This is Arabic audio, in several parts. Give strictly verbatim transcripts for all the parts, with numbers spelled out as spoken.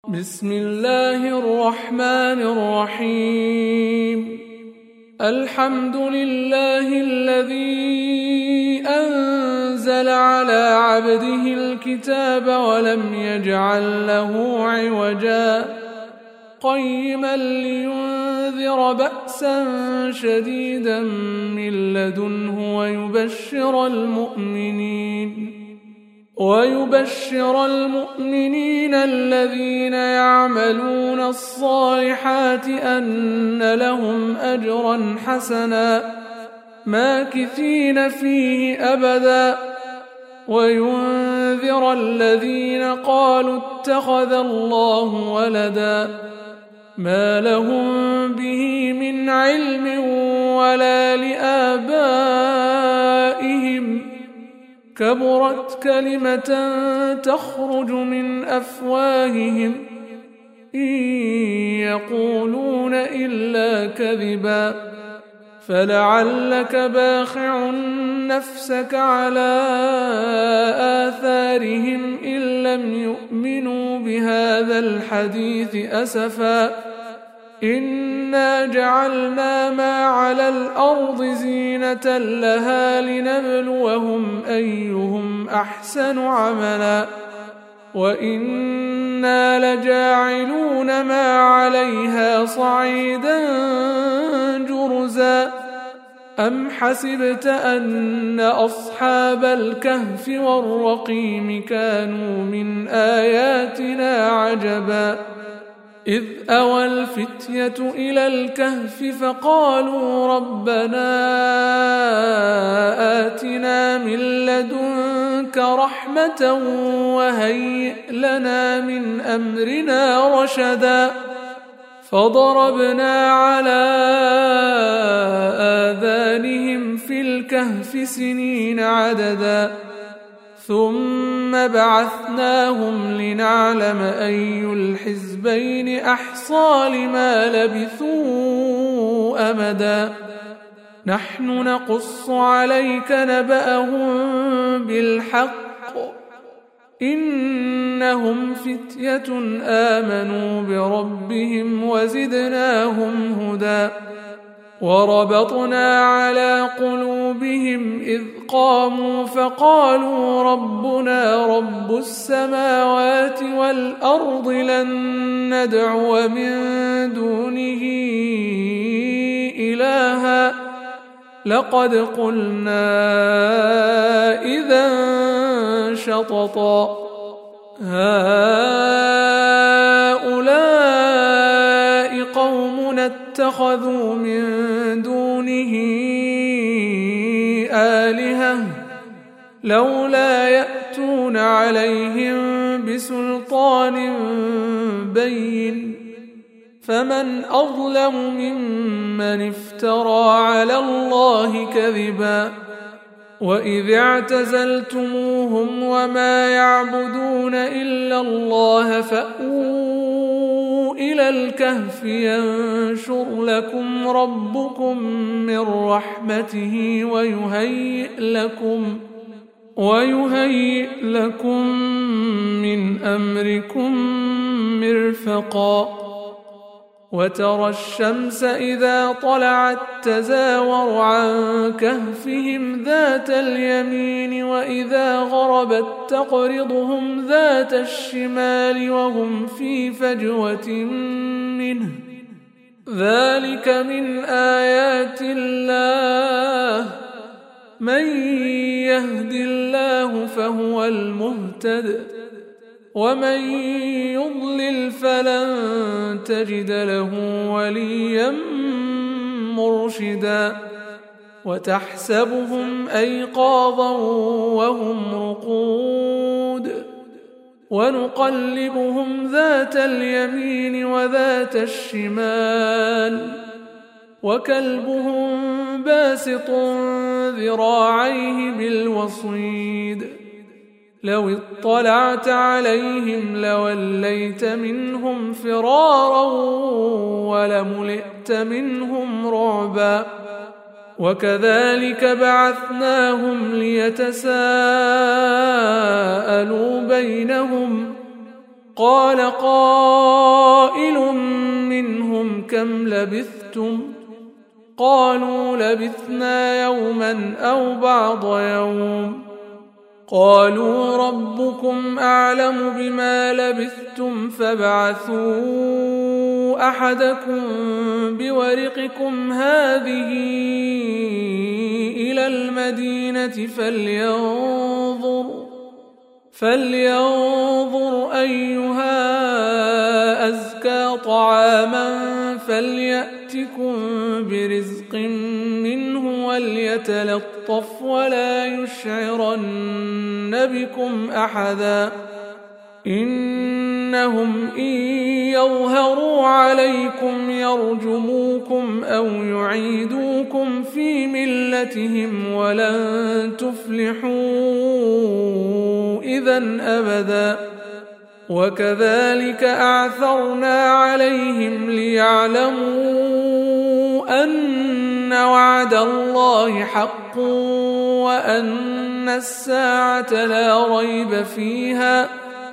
بسم الله الرحمن الرحيم. الحمد لله الذي أنزل على عبده الكتاب ولم يجعل له عوجا قيما لينذر بأسا شديدا من لدنه ويبشر المؤمنين ويبشر المؤمنين الذين يعملون الصالحات أن لهم أجرا حسنا ماكثين فيه أبدا وينذر الذين قالوا اتخذ الله ولدا ما لهم به من علم ولا لآبائهم كبرت كلمة تخرج من أفواههم إن يقولون إلا كذبا فلعلك باخع نفسك على آثارهم إن لم يؤمنوا بهذا الحديث أسفا إنا جعلنا ما على الأرض زينة لها لنبلوهم أيهم أحسن عملا وإنا لجاعلون ما عليها صعيدا جرزا أم حسبت أن أصحاب الكهف والرقيم كانوا من آياتنا عجبا إذ أوى الفتية إلى الكهف فقالوا ربنا آتنا من لدنك رحمة وهيئ لنا من أمرنا رشدا فضربنا على آذانهم في الكهف سنين عددا ثم بعثناهم لنعلم أي الحزبين أحصى لما لبثوا أمدا نحن نقص عليك نبأهم بالحق إنهم فتية آمنوا بربهم وزدناهم هدى وربطنا على قلوبهم إذ قاموا فقالوا ربنا رب السماوات والأرض لن ندعو من دونه إلها لقد قلنا إذا شططا هؤلاء قومنا اتخذوا من دونه آلهة لولا يأتون عليهم بسلطان بين فمن أظلم ممن افترى على الله كذبا وإذ اعتزلتموهم وما يعبدون إلا الله فأووا إلى الكهف ينشر لكم ربكم من رحمته ويهيئ لكم ويهيئ لكم من أمركم مرفقا وترى الشمس إذا طلعت تزاور عن كهفهم ذات اليمين وإذا غربت تقرضهم ذات الشمال وهم في فجوة منه ذلك من آيات الله من يهد الله فهو المهتد ومن يضلل فلن تجد له وليا مرشدا وتحسبهم أيقاظا وهم رقود ونقلبهم ذات اليمين وذات الشمال وكلبهم باسط ذراعيه بالوصيد لو اطلعت عليهم لوليت منهم فرارا ولملئت منهم رعبا وكذلك بعثناهم ليتساءلوا بينهم قال قائل منهم كم لبثتم قالوا لبثنا يوما أو بعض يوم قالوا ربكم أعلم بما لبثتم فابعثوا أحدكم بورقكم هذه إلى المدينة فلينظر فلينظر أيها أزكى طعاما فليأتكم برزق منه وليتلطف ولا يشعرن بكم أحدا إنهم إن يظهروا عليكم يرجموكم أو يعيدوكم في ملتهم ولن تفلحوا إذن أبدا وكذلك أعثرنا عليهم ليعلموا أن وعد الله حق وأن الساعة لا ريب فيها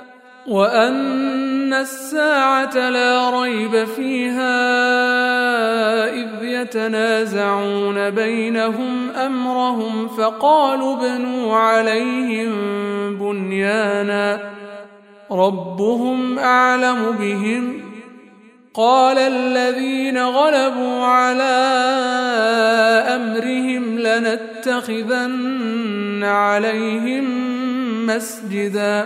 وأن الساعة لا ريب فيها إذ يتنازعون بينهم أمرهم فقالوا ابنوا عليهم بنيانا ربهم أعلم بهم قال الذين غلبوا على أمرهم لنتخذن عليهم مسجدا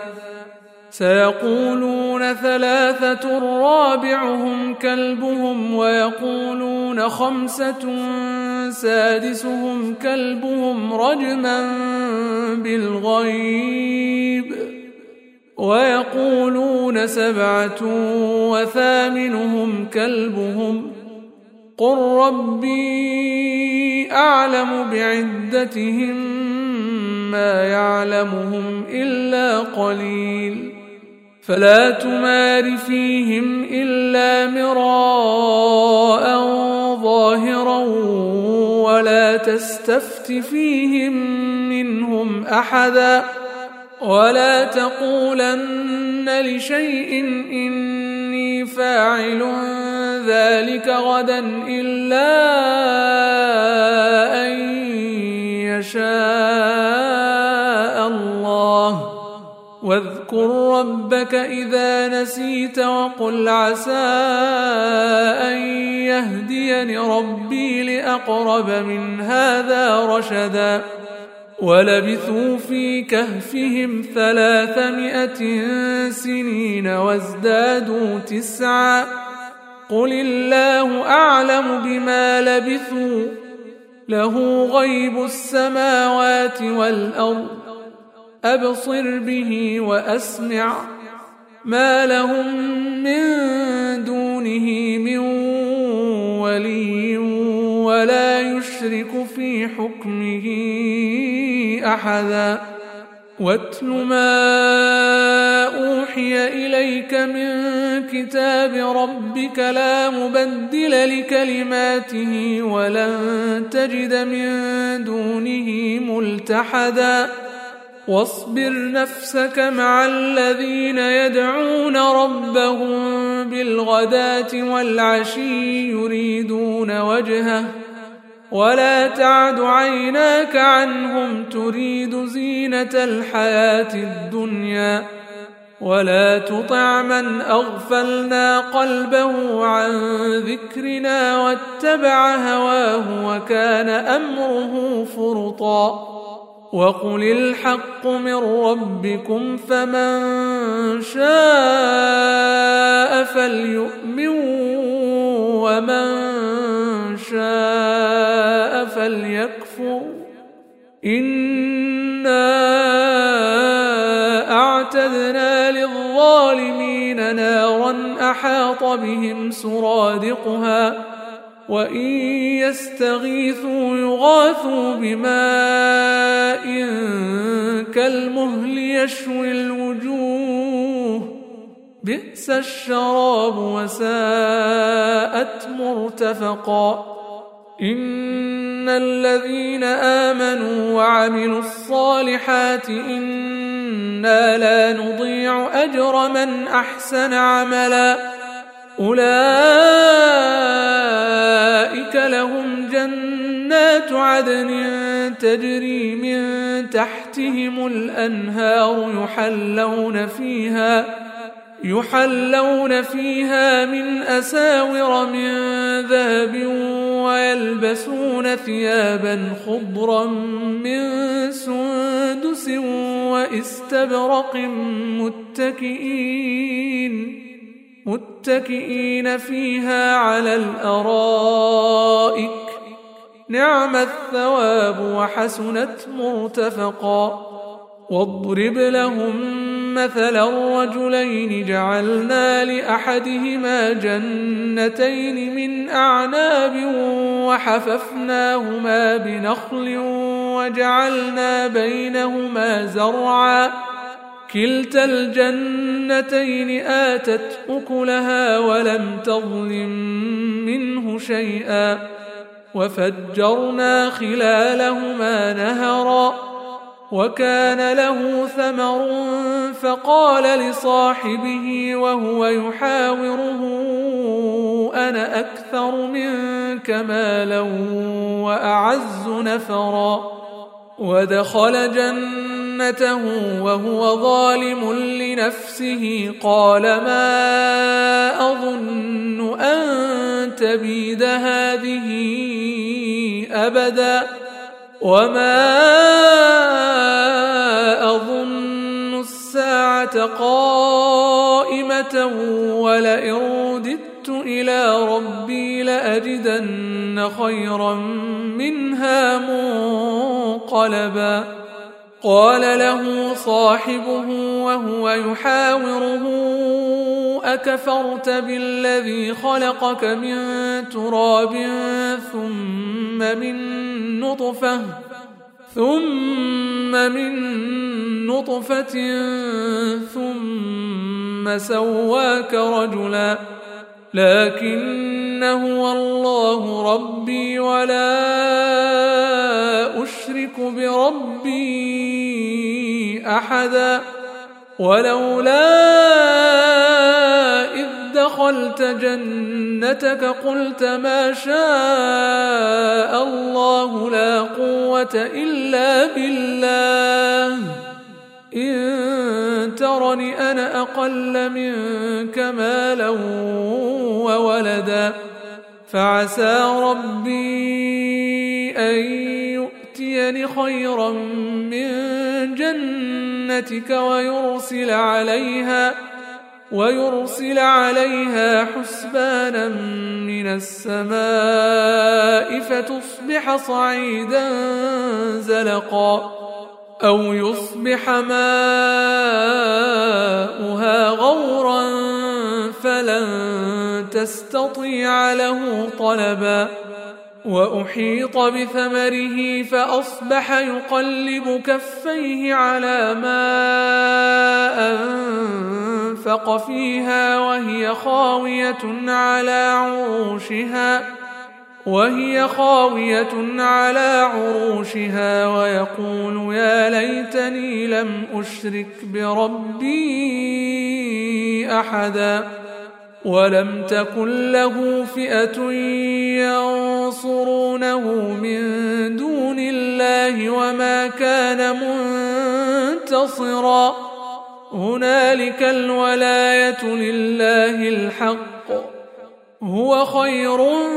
سيقولون ثلاثة رابعهم كلبهم ويقولون خمسة سادسهم كلبهم رجما بالغيب ويقولون سبعة وثامنهم كلبهم قل ربي أعلم بعدتهم ما يعلمهم إلا قليل فلا تمار فيهم إلا مراء ظاهرا ولا تستفت فيهم منهم أحدا ولا تقولن لشيء إني فاعل ذلك غدا إلا أن يشاء الله واذكر ربك إذا نسيت وقل عسى أن يهديني ربي لأقرب من هذا رشدا ولبثوا في كهفهم ثلاثمائة سنين وازدادوا تسعا قل الله أعلم بما لبثوا له غيب السماوات والأرض أبصر به وأسمع ما لهم من دونه من ولي ولا يشرك في حكمه أحدا واتل ما أوحي إليك من كتاب ربك لا مبدل لكلماته ولن تجد من دونه ملتحدا واصبر نفسك مع الذين يدعون ربهم بالغداة والعشي يريدون وجهه ولا تعد عيناك عنهم تريد زينة الحياة الدنيا ولا تطع من أغفلنا قلبه عن ذكرنا واتبع هواه وكان أمره فرطا وقل الحق من ربكم فمن شاء فليؤمن ومن شاء فليكفر إنا أعتدنا للظالمين نارا أحاط بهم سرادقها وإن يستغيثوا يغاثوا بماء كالمهل يشوي الوجوه بئس الشراب وساءت مرتفقا إن الذين آمنوا وعملوا الصالحات إن إنا لا نضيع أجر من أحسن عملا أولئك لهم جنات عدن تجري من تحتهم الأنهار يحلون فيها يحلون فيها من أساور من ذهب ويلبسون ثيابا خضرا من سندس واستبرق متكئين متكئين فيها على الأرائك نعم الثواب وحسنت مرتفقا واضرب لهم مثل الرجلين جعلنا لأحدهما جنتين من أعناب وحففناهما بنخل وجعلنا بينهما زرعا كلتا الجنتين آتت أكلها ولم تظلم منه شيئا وفجرنا خلالهما نهرا وكان له ثمر فقال لصاحبه وهو يحاوره أنا أكثر منك مالا وأعز نفرا ودخل جنته وهو ظالم لنفسه قال ما أظن أن تبيد هذه أبدا وما أظن الساعة قائمة ولئن رددت إلى ربي لأجدن خيرا منها منقلبا قال له صاحبه وهو يحاوره أكفرت بالذي خلقك من تراب ثم من نطفة ثم من نطفة ثم سواك رجلا لكن هو الله ربي ولا أشرك بربي أحدا ولولا إذ دخلت جنتك قلت ما شاء الله لا قوة إلا بالله إن ترني أنا أقل منك مالا وولدا فعسى ربي أن يؤتيني خيرا من جنتك ويرسل عليها ويرسل عليها حسبانا من السماء فتصبح صعيدا زلقا أو يصبح ماؤها غورا فلن تستطيع له طلبا وأحيط بثمره فأصبح يقلب كفيه على ما أنفق فيها وهي خاوية على عروشها وهي خاوية على عروشها ويقول يا ليتني لم أشرك بربي أحدا ولم تكن له فئة ينصرونه من دون الله وما كان منتصرا هنالك الولاية لله الحق هو خير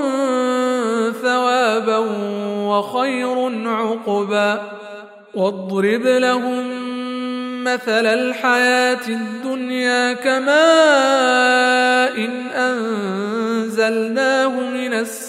ثوابا وخير عقبا واضرب لهم مثل الحياة الدنيا كماء إن أنزلناه من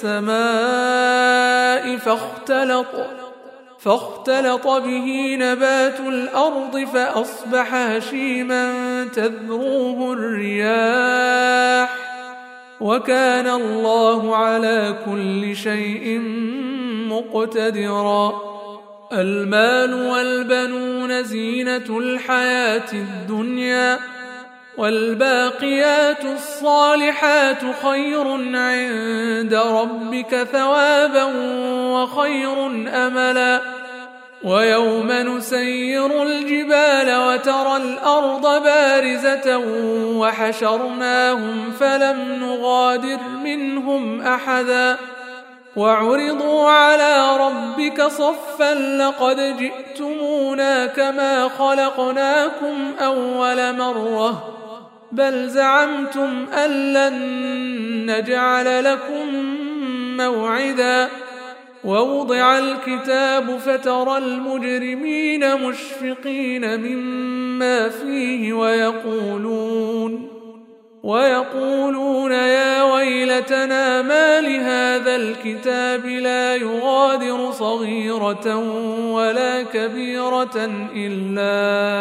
السماء فاختلط فاختلط به نبات الأرض فأصبح هشيما تذروه الرياح وكان الله على كل شيء مقتدرا المال والبنون زينة الحياة الدنيا والباقيات الصالحات خير عند ربك ثوابا وخير أملا ويوم نسير الجبال وترى الأرض بارزة وحشرناهم فلم نغادر منهم أحدا وعرضوا على ربك صفا لقد جئتمونا كما خلقناكم أول مرة بل زعمتم أن لن نجعل لكم موعدا ووضع الكتاب فترى المجرمين مشفقين مما فيه ويقولون ويقولون يا ويلتنا ما لهذا الكتاب لا يغادر صغيرة ولا كبيرة إلا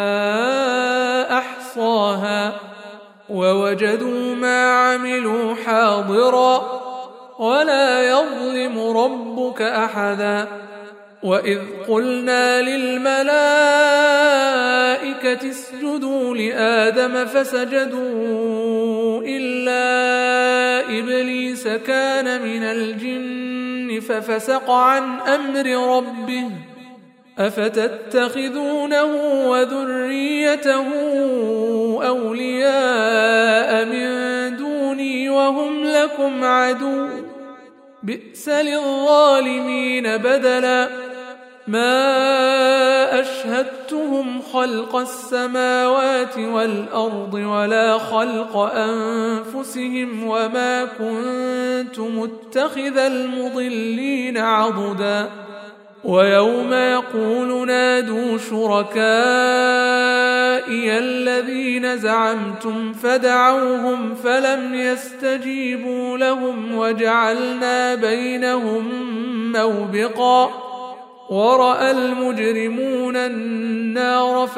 أحصاها ووجدوا ما عملوا حاضرا ولا يظلم ربك أحدا وإذ قلنا للملائكة اسجدوا لآدم فسجدوا إلا إبليس كان من الجن ففسق عن أمر ربه أفتتخذونه وذريته أولياء من دوني وهم لكم عدو بئس للظالمين بدلا ما أشهدتهم خلق السماوات والأرض ولا خلق أنفسهم وما كنت متخذ المضلين عضدا ويوم يقول نادوا شركائي الذين زعمتم فدعوهم فلم يستجيبوا لهم وجعلنا بينهم موبقا ورأى المجرمون النار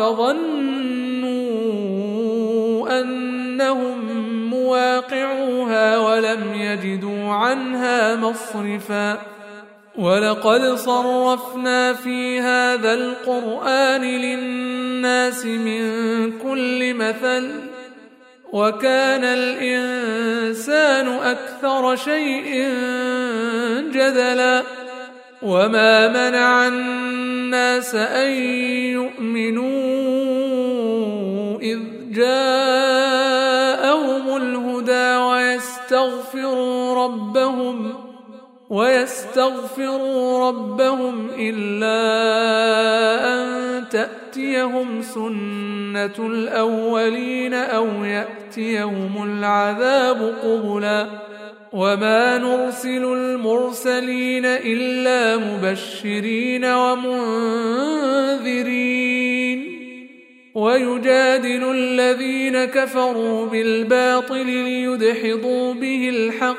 فظنوا أنهم مواقعوها ولم يجدوا عنها مصرفا ولقد صرفنا في هذا القرآن للناس من كل مثل وكان الإنسان أكثر شيء جدلا وما منع الناس أن يؤمنوا إذ جاءهم الهدى ويستغفروا ربهم ويستغفروا ربهم إلا أن تأتيهم سنة الأولين أو يأتيهم العذاب قبلا وما نرسل المرسلين إلا مبشرين ومنذرين ويجادل الذين كفروا بالباطل ليدحضوا به الحق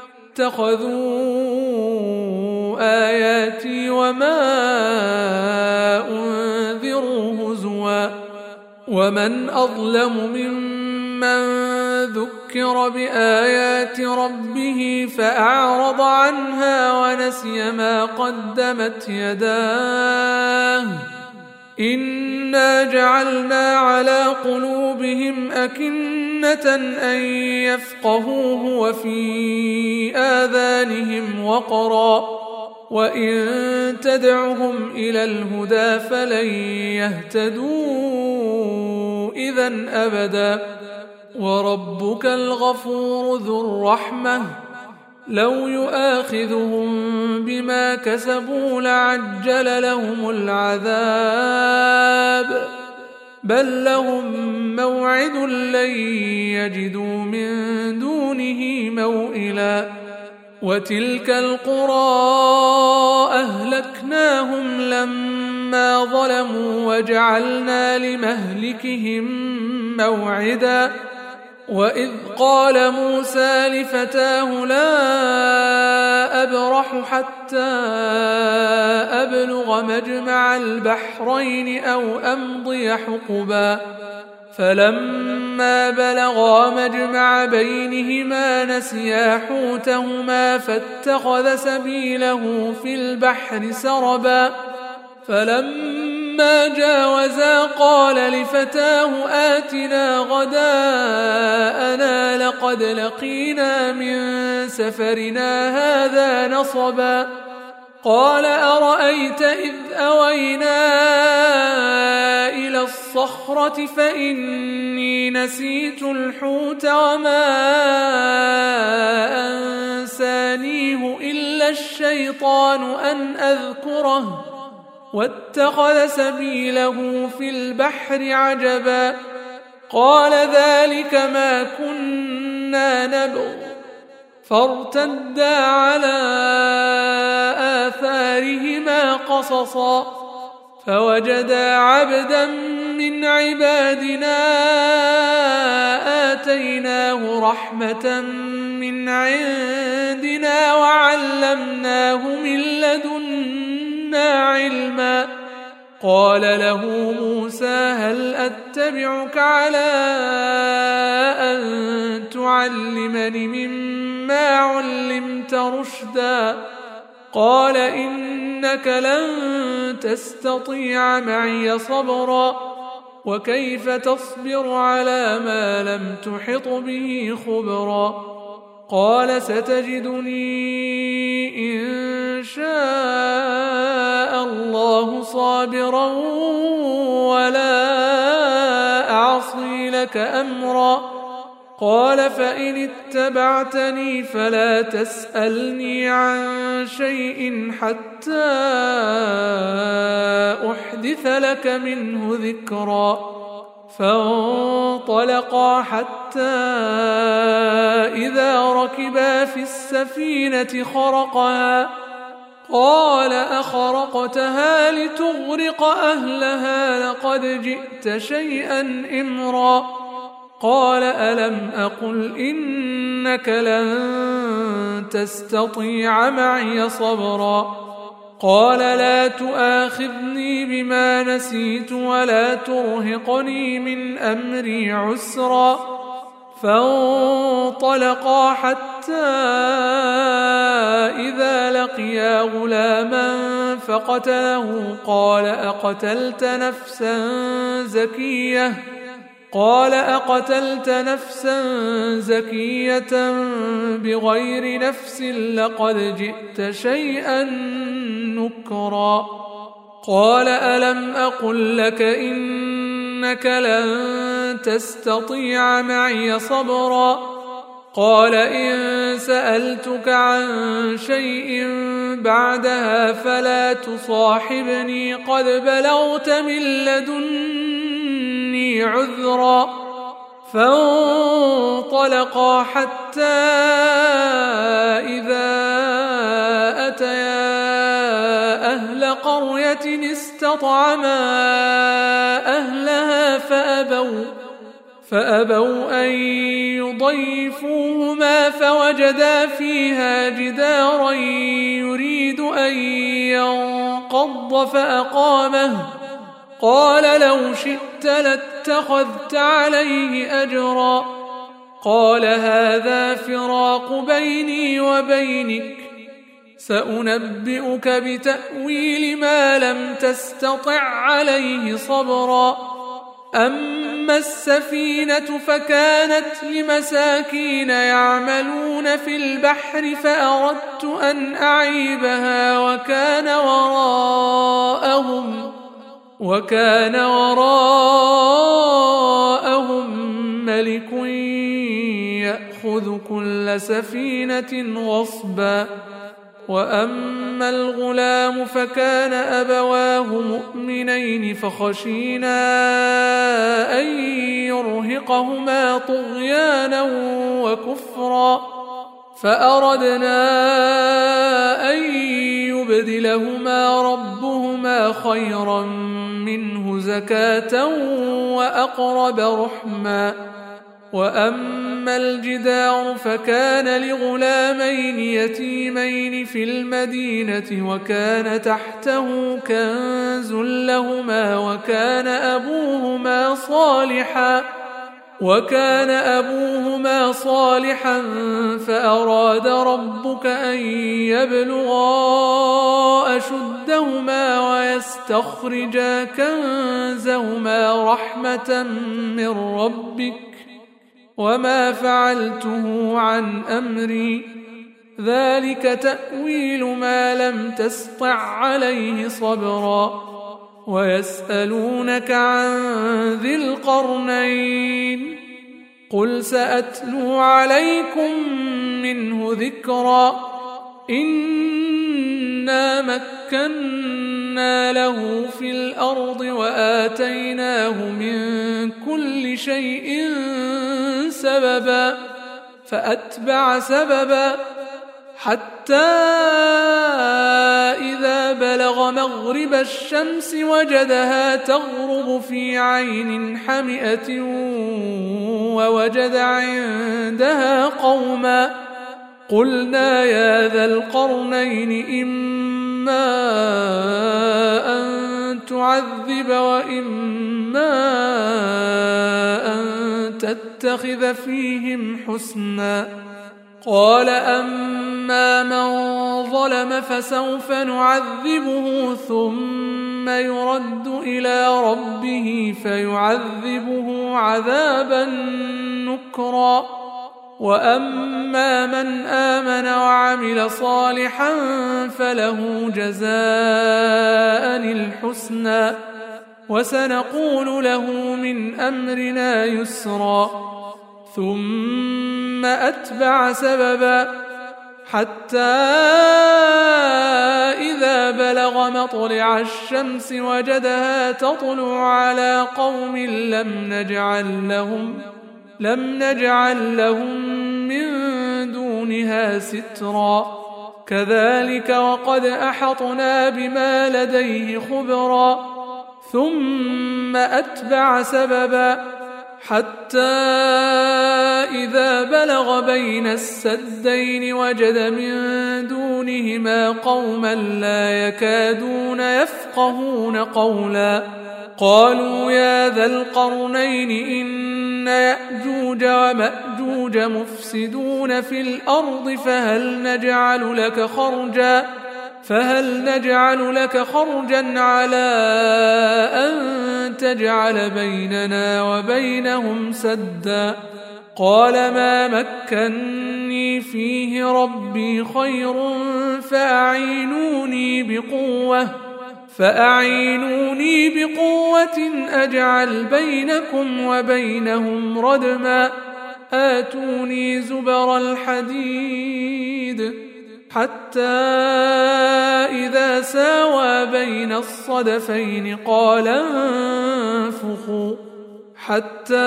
اتخذوا آياتي وما أنذروا هزوا ومن أظلم ممن ذكر بآيات ربه فأعرض عنها ونسي ما قدمت يداه إنا جعلنا على قلوبهم أكنة أن يفقهوه وفي آذانهم وقرا وإن تدعهم إلى الهدى فلن يهتدوا إذن أبدا وربك الغفور ذو الرحمة لو يؤاخذهم بما كسبوا لعجل لهم العذاب بل لهم موعد لن يجدوا من دونه موئلا وتلك القرى أهلكناهم لما ظلموا وجعلنا لمهلكهم موعدا وإذ قال موسى لفتاه لا أبرح حتى أبلغ مجمع البحرين أو أمضي حقبا فلما بلغا مجمع بينهما نسيا حوتهما فاتخذ سبيله في البحر سربا فلما جاوزا قال لفتاه آتنا غداءنا لقد لقينا من سفرنا هذا نصبا قال أرأيت إذ أوينا إلى الصخرة فإني نسيت الحوت وما أنسانيه إلا الشيطان أن أذكره واتخذ سبيله في البحر عجبا قال ذلك ما كنا نبغ فارتدا على آثارهما قصصا فوجدا عبدا من عبادنا آتيناه رحمة من عندنا وعلمناه من لدنا علما قال له موسى هل أتبعك على أن تعلمني مما علمت رشدا قال إنك لن تستطيع معي صبرا وكيف تصبر على ما لم تحط به خبرا قال ستجدني إن شاء الله صابرا ولا أعصي لك أمرا قال فإن اتبعتني فلا تسألني عن شيء حتى أحدث لك منه ذكرا فانطلقا حتى إذا ركبا في السفينة خرقها قال أخرقتها لتغرق أهلها لقد جئت شيئا إمرا قال ألم أقل إنك لن تستطيع معي صبرا قال لا تؤاخذني بما نسيت ولا ترهقني من أمري عسرا فانطلقا حتى إذا لقيا غلاما فقتله قال أقتلت نفسا زكية قال أقتلت نفسا زكية بغير نفس لقد جئت شيئا نكرا قال ألم أقل لك إنك لن تستطيع معي صبرا قال إن سألتك عن شيء بعدها فلا تصاحبني قد بلغت من لدني عذرا فانطلقا حتى إذا أتيا أهل قرية استطعما أهلها فأبوا فأبوا أن يضيفوهما فوجدا فيها جدارا يريد أن ينقض فأقامه قال لو شئت لاتخذت عليه أجرا قال هذا فراق بيني وبينك سأنبئك بتأويل ما لم تستطع عليه صبرا أما السفينة فكانت لمساكين يعملون في البحر فأردت أن أعيبها وكان وراءهم وكان وراءهم ملك يأخذ كل سفينة غصبا وأما الغلام فكان أبواه مؤمنين فخشينا أن يرهقهما طغيانا وكفرا فأردنا أن يبدلهما ربهما خيرا منه زكاة وأقرب رحما وأما الجدار فكان لغلامين يتيمين في المدينة وكان تحته كنز لهما وكان أبوهما صالحا وكان أبوهما صالحا فأراد ربك أن يبلغا أشدهما ويستخرجا كنزهما رحمة من ربك وما فعلته عن أمري ذلك تأويل ما لم تسطع عليه صبرا ويسألونك عن ذي القرنين قل سأتلو عليكم منه ذكرا إنا مكنا له في الأرض وآتيناه من كل شيء سببا فأتبع سببا حتى إذا بلغ مغرب الشمس وجدها تغرب في عين حمئة ووجد عندها قوما قلنا يا ذا القرنين إما أن تعذب وإما أن تتخذ فيهم حسنا قال أما من ظلم فسوف نعذبه ثم يرد إلى ربه فيعذبه عذابا نكرا وأما من آمن وعمل صالحا فله جزاء الحسنى وسنقول له من أمرنا يسرا ثم أتبع سببا حتى إذا بلغ مطلع الشمس وجدها تطلع على قوم لم نجعل لهم لم نجعل لهم من دونها سترا كذلك وقد أحطنا بما لديه خبرا ثم أتبع سببا حتى إذا بلغ بين السدين وجد من دونهما قوما لا يكادون يفقهون قولا قالوا يا ذا القرنين إن يأجوج ومأجوج مفسدون في الأرض فهل نجعل لك خرجا فهل نجعل لك خرجا على أن تجعل بيننا وبينهم سدا قال ما مكني فيه ربي خير فأعينوني بقوة فأعينوني بقوة أجعل بينكم وبينهم ردما آتوني زبر الحديد حتى إذا ساوى بين الصدفين قال انفخوا حتى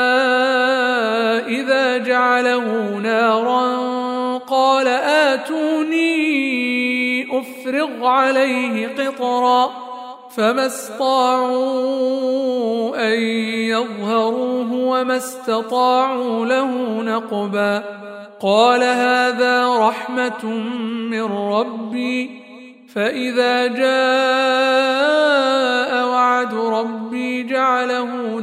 إذا جعله نارا قال آتوني أفرغ عليه قطرا فما استطاعوا أن يظهروه وما استطاعوا له نقبا قال هذا رحمة من ربي فإذا جاء وعد ربي جعله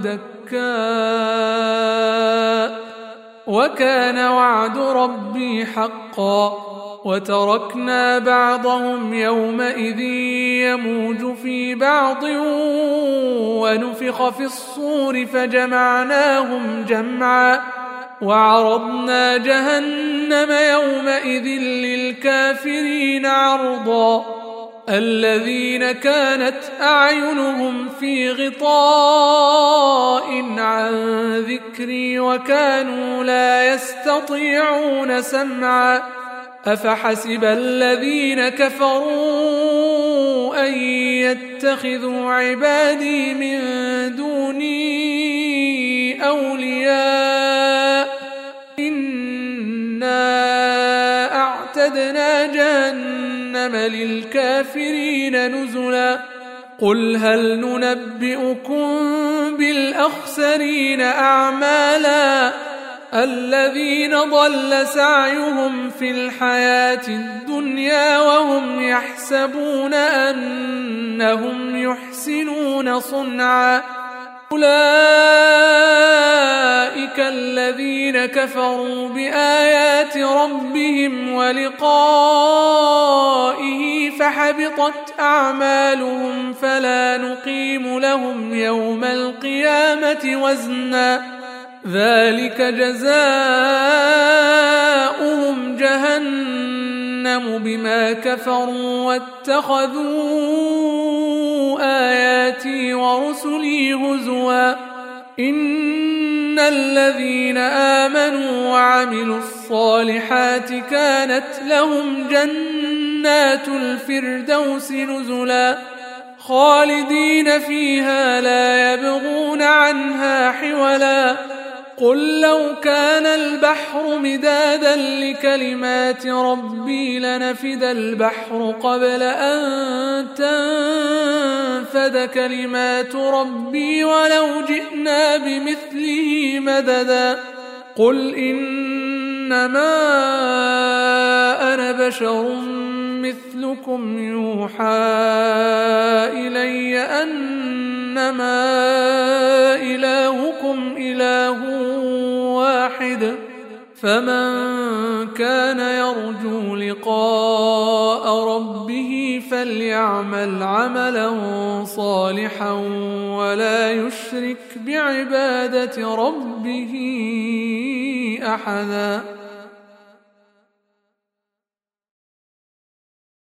دكاء وكان وعد ربي حقا وتركنا بعضهم يومئذ يموج في بعض ونفخ في الصور فجمعناهم جمعا وعرضنا جهنم يومئذ للكافرين عرضا الذين كانت أعينهم في غطاء عن ذكري وكانوا لا يستطيعون سمعا أفحسب الذين كفروا أن يتخذوا عبادي من دوني أولياء إنا أعتدنا جهنم للكافرين نزلا قل هل ننبئكم بالأخسرين أعمالا الذين ضل سعيهم في الحياة الدنيا وهم يحسبون أنهم يحسنون صنعا أولئك الذين كفروا بآيات ربهم ولقائه فحبطت أعمالهم فلا نقيم لهم يوم القيامة وزنا ذلك جزاؤهم جهنم جهنم بما كفروا واتخذوا آياتي ورسلي هزوا إن الذين آمنوا وعملوا الصالحات كانت لهم جنات الفردوس نزلا خالدين فيها لا يبغون عنها حولا قل لو كان البحر مدادا لكلمات ربي لنفد البحر قبل أن تنفد كلمات ربي ولو جئنا بمثله مددا قل إنما أنا بشر مثلكم يوحى إلي أنما إلهكم إله واحد فمن كان يرجو لقاء ربه فليعمل عملا صالحا ولا يشرك بعبادة ربه أحدا.